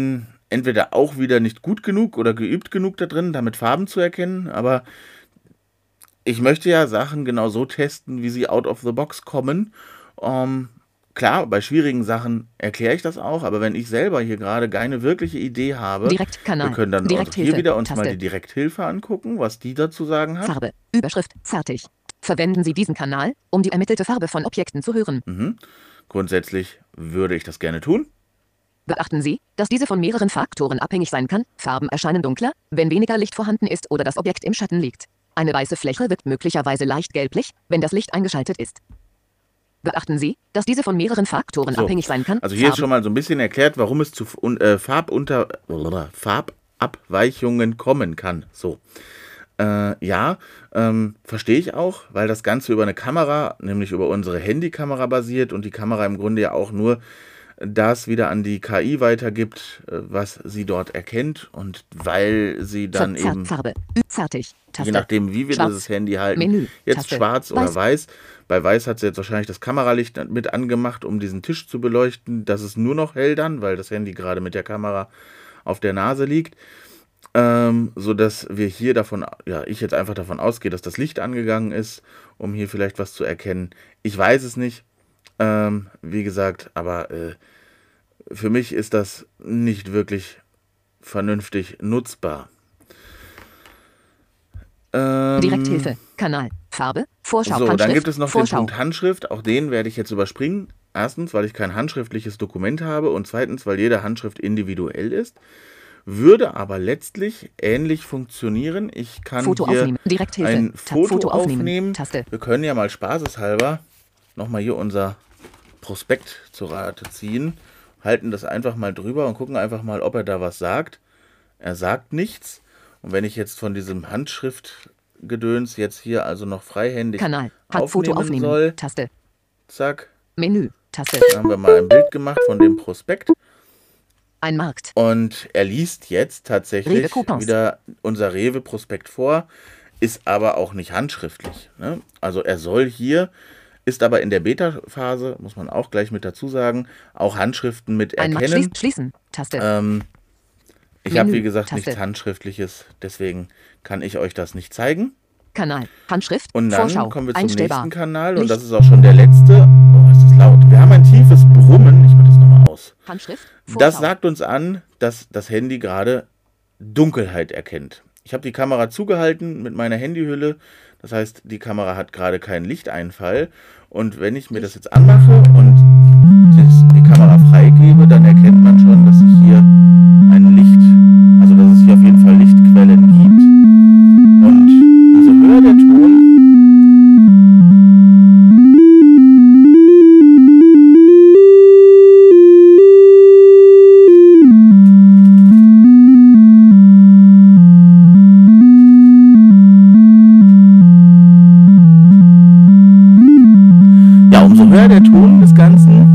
entweder auch wieder nicht gut genug oder geübt genug da drin, damit Farben zu erkennen, aber ich möchte ja Sachen genau so testen, wie sie out of the box kommen. Ähm, klar, bei schwierigen Sachen erkläre ich das auch, aber wenn ich selber hier gerade keine wirkliche Idee habe, Direktkanal. wir können dann also Direkthilfe. hier wieder uns Taste. mal die Direkthilfe angucken, was die dazu sagen hat. Farbe. Überschrift. Fertig. Verwenden Sie diesen Kanal, um die ermittelte Farbe von Objekten zu hören. Mhm. Grundsätzlich würde ich das gerne tun. Beachten Sie, dass diese von mehreren Faktoren abhängig sein kann. Farben erscheinen dunkler, wenn weniger Licht vorhanden ist oder das Objekt im Schatten liegt. Eine weiße Fläche wirkt möglicherweise leicht gelblich, wenn das Licht eingeschaltet ist. Beachten Sie, dass diese von mehreren Faktoren So. abhängig sein kann. Also hier ist Farben- schon mal so ein bisschen erklärt, warum es zu un- äh, Farbunter Farbabweichungen kommen kann. So. Äh, ja, ähm, verstehe ich auch, weil das Ganze über eine Kamera, nämlich über unsere Handykamera basiert und die Kamera im Grunde ja auch nur das wieder an die K I weitergibt, äh, was sie dort erkennt und weil sie dann Fer- eben, Farbe. Ü- Fertig. Taste. je nachdem wie wir Schwarz. dieses Handy halten, Menü. jetzt Taste. schwarz oder Weiß. weiß. Bei weiß hat sie jetzt wahrscheinlich das Kameralicht mit angemacht, um diesen Tisch zu beleuchten. Das ist nur noch hell dann, weil das Handy gerade mit der Kamera auf der Nase liegt. Ähm, so dass wir hier davon, ja, ich jetzt einfach davon ausgehe, dass das Licht angegangen ist, um hier vielleicht was zu erkennen. Ich weiß es nicht, ähm, wie gesagt, aber äh, für mich ist das nicht wirklich vernünftig nutzbar. Ähm, Direkthilfe. Kanal. Farbe. Vorschau. So, dann Handschrift. gibt es noch Vorschau. den Punkt Handschrift. Auch den werde ich jetzt überspringen. Erstens, weil ich kein handschriftliches Dokument habe und zweitens, weil jede Handschrift individuell ist. Würde aber letztlich ähnlich funktionieren. Ich kann Foto hier aufnehmen. Direkthilfe. ein Tab- Foto, Foto aufnehmen. aufnehmen. Taste. Wir können ja mal spaßeshalber nochmal hier unser Prospekt zu Rate ziehen, halten das einfach mal drüber und gucken einfach mal, ob er da was sagt. Er sagt nichts. Und wenn ich jetzt von diesem Handschriftgedöns jetzt hier also noch freihändig Kanal. Hat aufnehmen Foto aufnehmen. soll, Taste. zack, Menü. Taste. dann haben wir mal ein Bild gemacht von dem Prospekt. Ein Markt. Und er liest jetzt tatsächlich Rewe-Coupons. wieder unser Rewe-Prospekt vor, ist aber auch nicht handschriftlich. Ne? Also er soll hier, ist aber in der Beta-Phase, muss man auch gleich mit dazu sagen, auch Handschriften mit Ein Markt. erkennen. Schließ, schließen. Taste. Ähm, ich Menü, habe, wie gesagt, Taste. nichts Handschriftliches, deswegen kann ich euch das nicht zeigen. Kanal. Handschrift. Und dann Vorschau. kommen wir zum Einstellbar. nächsten Kanal und Licht. das ist auch schon der letzte. Oh, ist das laut. Wir haben ein tiefes Brummen. Ich mache das nochmal aus. Handschrift. Vorschau. Das sagt uns an, dass das Handy gerade Dunkelheit erkennt. Ich habe die Kamera zugehalten mit meiner Handyhülle. Das heißt, die Kamera hat gerade keinen Lichteinfall. Und wenn ich mir das jetzt anmache und das, die Kamera freigebe, dann erkennt man schon, dass sich hier ein Licht, also dass es hier auf jeden Fall Lichtquellen gibt. Und umso höher der Ton, ja, umso höher der Ton des Ganzen,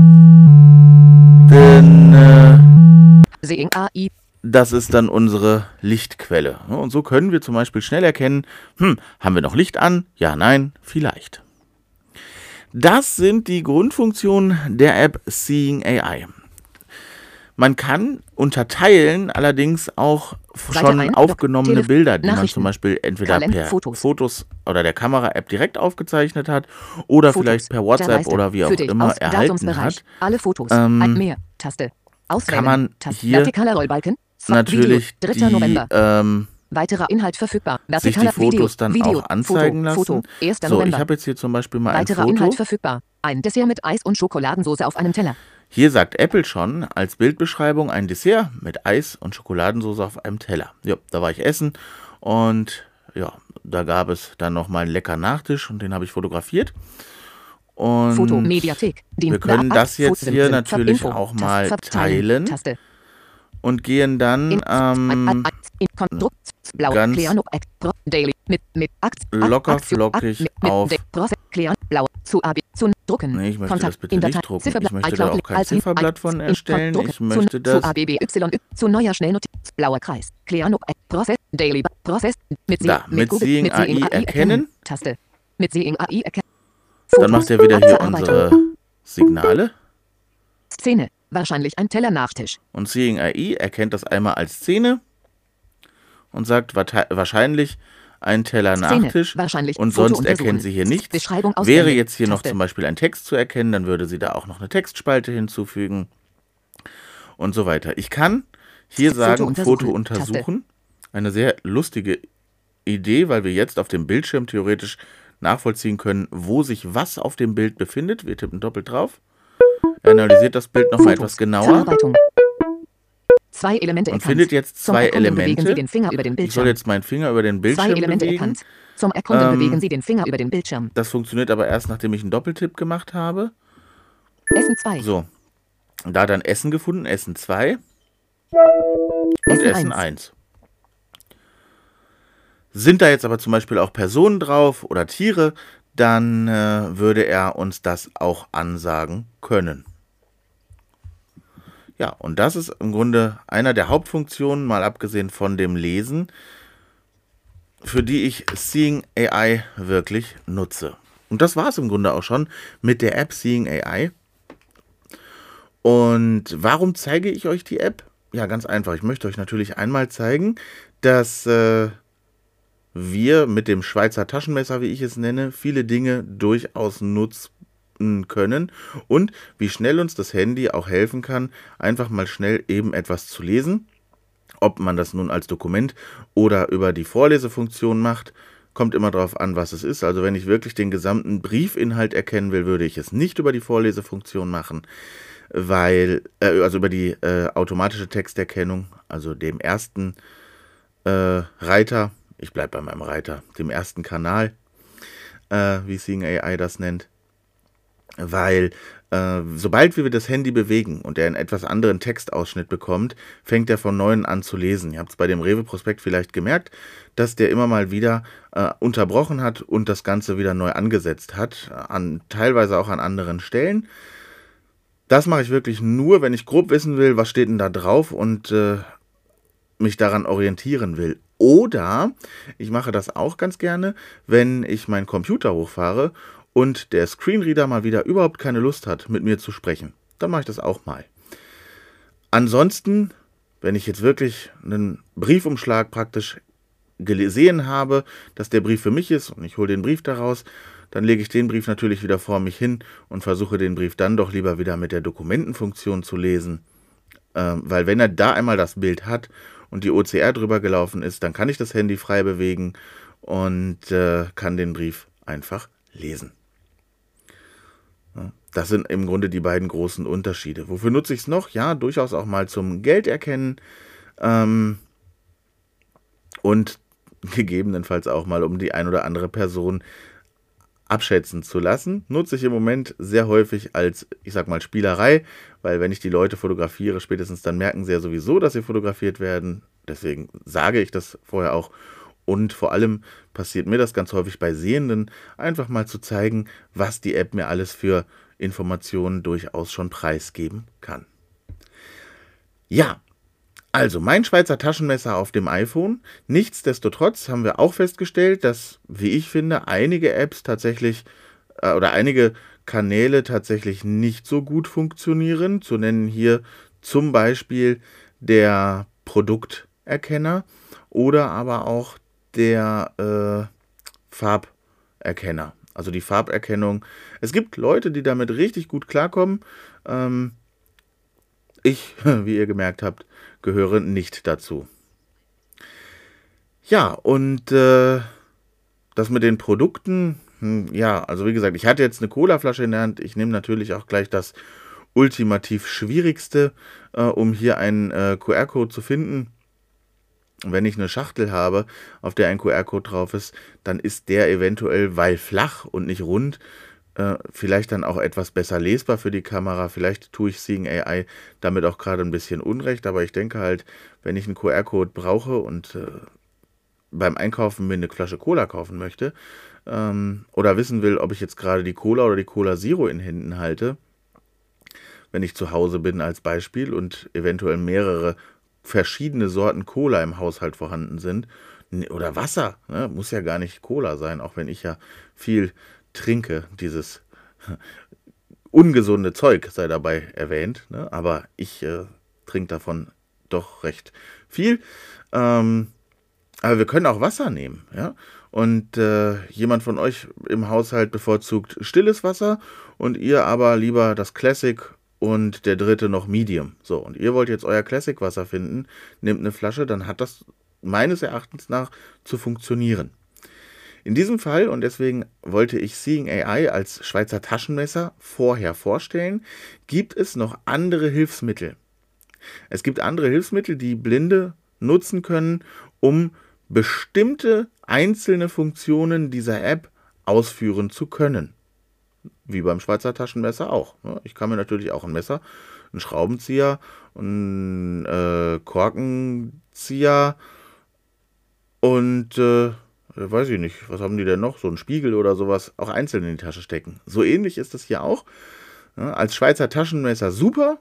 denn äh, Seeing A I. das ist dann unsere Lichtquelle. Und so können wir zum Beispiel schnell erkennen, hm, haben wir noch Licht an? Ja, nein, vielleicht. Das sind die Grundfunktionen der App Seeing A I. Man kann unterteilen allerdings auch Seite schon ein, aufgenommene Telef- Bilder, die man Nachrichten, zum Beispiel entweder Kalender, per Fotos. Fotos oder der Kamera-App direkt aufgezeichnet hat oder Fotos. vielleicht per Der WhatsApp Leiste. oder wie auch Für dich. immer Aus erhalten Datumsbereich. hat. Alle Fotos. Ähm, Ein Mehr. Taste. Auswählen. kann man Taste. hier Vertikaler Rollbalken. Zwei- Natürlich Video. dritter die November. ähm, Weiterer Inhalt verfügbar. sich die Vertikaler Fotos Video. dann Video. auch anzeigen Foto. lassen. Foto. erster So, ich November. habe jetzt hier zum Beispiel mal ein Weiterer Foto. Inhalt verfügbar. Ein Dessert mit Eis und Schokoladensauce auf einem Teller. Hier sagt Apple schon als Bildbeschreibung ein Dessert mit Eis und Schokoladensauce auf einem Teller. Ja, da war ich essen und ja, da gab es dann nochmal einen leckeren Nachtisch und den habe ich fotografiert. Und Foto. Mediathek. Die wir können Ach, das jetzt Foto- hier Fab- natürlich Info. auch Taste. mal Fab- teilen Taste. und gehen dann In, ähm, in Druck, blau, ganz Kleano, Act, Pro, Daily, mit, mit, Akt, locker Aktion, flockig Akt, mit, auf- mit, Pro, Klean, blau, zu, Abi, zu, drucken, Nee, ich möchte Kontakt, das bitte in nicht Datei, drucken. Zifferblatt, Ich möchte da iCloud, auch kein als in- Zifferblatt von in- erstellen. drucken, Ich möchte zu, das- Zu A B B Y, zu neuer Schnellnotiz, blauer Kreis, Kleano, Act, Prozess, Daily, Prozess, mit, Sie- Da, mit Google, Seeing A I erkennen. Taste, mit Seeing A I erkennen. Dann macht er wieder hier Bearbeitung. unsere Signale. Szene, Wahrscheinlich ein Teller-Nachtisch. Und Seeing A I erkennt das einmal als Szene und sagt wahrscheinlich ein Teller Nachtisch. Wahrscheinlich und Foto sonst erkennt untersuchen. sie hier nichts. Beschreibung Wäre auswendig. jetzt hier noch Taste. zum Beispiel ein Text zu erkennen, dann würde sie da auch noch eine Textspalte hinzufügen und so weiter. Ich kann hier Foto sagen, untersuchen. Foto untersuchen. Eine sehr lustige Idee, weil wir jetzt auf dem Bildschirm theoretisch nachvollziehen können, wo sich was auf dem Bild befindet. Wir tippen doppelt drauf. Er analysiert das Bild nochmal etwas genauer Verarbeitung. Zwei Elemente und erkannt. findet jetzt Zum zwei Erkunden bewegen Elemente. Sie den Finger über den Ich soll Bildschirm. jetzt meinen Finger über den Zwei Bildschirm Elemente bewegen. erkannt. Zum Erkunden Ähm, bewegen Sie den Finger über den Bildschirm. Das funktioniert aber erst, nachdem ich einen Doppeltipp gemacht habe. Essen zwei. So, da dann Essen gefunden, Essen zwei und Essen Essen eins. eins. Sind da jetzt aber zum Beispiel auch Personen drauf oder Tiere, dann äh, würde er uns das auch ansagen können. Ja, und das ist im Grunde einer der Hauptfunktionen, mal abgesehen von dem Lesen, für die ich Seeing A I wirklich nutze. Und das war es im Grunde auch schon mit der App Seeing A I. Und warum zeige ich euch die App? Ja, ganz einfach. Ich möchte euch natürlich einmal zeigen, dass äh, wir mit dem Schweizer Taschenmesser, wie ich es nenne, viele Dinge durchaus nutzen können und wie schnell uns das Handy auch helfen kann, einfach mal schnell eben etwas zu lesen. Ob man das nun als Dokument oder über die Vorlesefunktion macht, kommt immer darauf an, was es ist. Also wenn ich wirklich den gesamten Briefinhalt erkennen will, würde ich es nicht über die Vorlesefunktion machen, weil, äh, also über die äh, automatische Texterkennung, also dem ersten äh, Reiter, ich bleibe bei meinem Reiter, dem ersten Kanal, äh, wie Seeing A I das nennt, weil äh, sobald wir das Handy bewegen und er einen etwas anderen Textausschnitt bekommt, fängt er von Neuem an zu lesen. Ihr habt es bei dem Rewe-Prospekt vielleicht gemerkt, dass der immer mal wieder äh, unterbrochen hat und das Ganze wieder neu angesetzt hat, an, teilweise auch an anderen Stellen. Das mache ich wirklich nur, wenn ich grob wissen will, was steht denn da drauf und äh, mich daran orientieren will. Oder ich mache das auch ganz gerne, wenn ich meinen Computer hochfahre und der Screenreader mal wieder überhaupt keine Lust hat, mit mir zu sprechen. Dann mache ich das auch mal. Ansonsten, wenn ich jetzt wirklich einen Briefumschlag praktisch gesehen habe, dass der Brief für mich ist und ich hole den Brief daraus, dann lege ich den Brief natürlich wieder vor mich hin und versuche den Brief dann doch lieber wieder mit der Dokumentenfunktion zu lesen. Ähm, weil wenn er da einmal das Bild hat und die O C R drüber gelaufen ist, dann kann ich das Handy frei bewegen und äh, kann den Brief einfach lesen. Ja, das sind im Grunde die beiden großen Unterschiede. Wofür nutze ich es noch? Ja, durchaus auch mal zum Geld erkennen ähm, und gegebenenfalls auch mal, um die ein oder andere Person abschätzen zu lassen. Nutze ich im Moment sehr häufig als, ich sag mal, Spielerei, weil wenn ich die Leute fotografiere, spätestens dann merken sie ja sowieso, dass sie fotografiert werden. Deswegen sage ich das vorher auch. Und vor allem passiert mir das ganz häufig bei Sehenden, einfach mal zu zeigen, was die App mir alles für Informationen durchaus schon preisgeben kann. Ja, also mein Schweizer Taschenmesser auf dem iPhone. Nichtsdestotrotz haben wir auch festgestellt, dass, wie ich finde, einige Apps tatsächlich äh, oder einige Kanäle tatsächlich nicht so gut funktionieren. Zu nennen hier zum Beispiel der Produkterkenner oder aber auch der äh, Farberkenner. Also die Farberkennung. Es gibt Leute, die damit richtig gut klarkommen. Ähm, ich, wie ihr gemerkt habt, gehöre nicht dazu. Ja, und äh, das mit den Produkten, hm, ja, also wie gesagt, ich hatte jetzt eine Colaflasche in der Hand. Ich nehme natürlich auch gleich das ultimativ Schwierigste, äh, um hier einen äh, Q R-Code zu finden. Wenn ich eine Schachtel habe, auf der ein Q R-Code drauf ist, dann ist der eventuell, weil flach und nicht rund, äh, vielleicht dann auch etwas besser lesbar für die Kamera. Vielleicht tue ich Seeing A I damit auch gerade ein bisschen Unrecht, aber ich denke halt, wenn ich einen Q R-Code brauche und äh, beim Einkaufen mir eine Flasche Cola kaufen möchte ähm, oder wissen will, ob ich jetzt gerade die Cola oder die Cola Zero in Händen halte, wenn ich zu Hause bin als Beispiel und eventuell mehrere verschiedene Sorten Cola im Haushalt vorhanden sind, oder Wasser, ne? Muss ja gar nicht Cola sein, auch wenn ich ja viel trinke, dieses ungesunde Zeug sei dabei erwähnt, ne? Aber ich äh, trinke davon doch recht viel. Ähm, aber wir können auch Wasser nehmen, ja. Und äh, jemand von euch im Haushalt bevorzugt stilles Wasser und ihr aber lieber das Classic und der dritte noch Medium. So, und ihr wollt jetzt euer Classic-Wasser finden, nehmt eine Flasche, dann hat das meines Erachtens nach zu funktionieren. In diesem Fall, und deswegen wollte ich Seeing A I als Schweizer Taschenmesser vorher vorstellen, gibt es noch andere Hilfsmittel. Es gibt andere Hilfsmittel, die Blinde nutzen können, um bestimmte einzelne Funktionen dieser App ausführen zu können. Wie beim Schweizer Taschenmesser auch. Ich kann mir natürlich auch ein Messer, einen Schraubenzieher, einen äh, Korkenzieher und äh, weiß ich nicht, was haben die denn noch? So einen Spiegel oder sowas, auch einzeln in die Tasche stecken. So ähnlich ist das hier auch. Ja, als Schweizer Taschenmesser super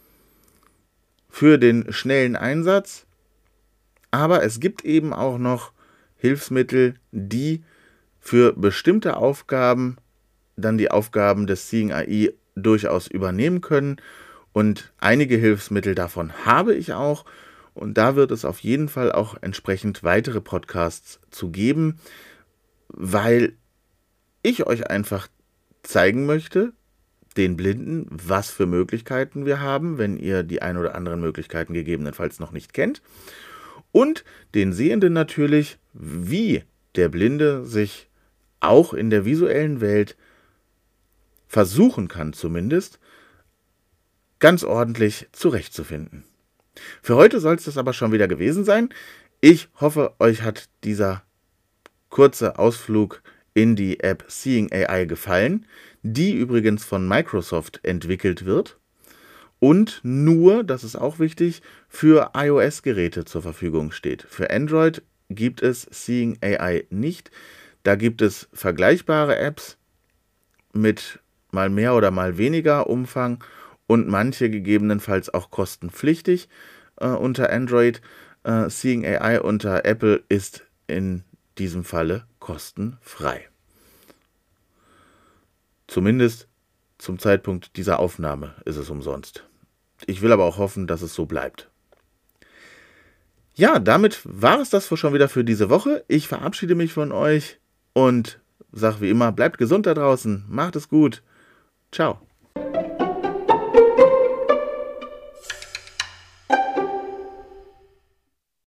für den schnellen Einsatz, aber es gibt eben auch noch Hilfsmittel, die für bestimmte Aufgaben dann die Aufgaben des Seeing A I durchaus übernehmen können. Und einige Hilfsmittel davon habe ich auch. Und da wird es auf jeden Fall auch entsprechend weitere Podcasts zu geben, weil ich euch einfach zeigen möchte, den Blinden, was für Möglichkeiten wir haben, wenn ihr die ein oder anderen Möglichkeiten gegebenenfalls noch nicht kennt. Und den Sehenden natürlich, wie der Blinde sich auch in der visuellen Welt versuchen kann, zumindest ganz ordentlich zurechtzufinden. Für heute soll es das aber schon wieder gewesen sein. Ich hoffe, euch hat dieser kurze Ausflug in die App Seeing A I gefallen, die übrigens von Microsoft entwickelt wird und nur, das ist auch wichtig, für iOS-Geräte zur Verfügung steht. Für Android gibt es Seeing A I nicht. Da gibt es vergleichbare Apps mit mal mehr oder mal weniger Umfang und manche gegebenenfalls auch kostenpflichtig äh, unter Android. Äh, Seeing A I unter Apple ist in diesem Falle kostenfrei. Zumindest zum Zeitpunkt dieser Aufnahme ist es umsonst. Ich will aber auch hoffen, dass es so bleibt. Ja, damit war es das schon wieder für diese Woche. Ich verabschiede mich von euch und sage wie immer, bleibt gesund da draußen, macht es gut. Ciao.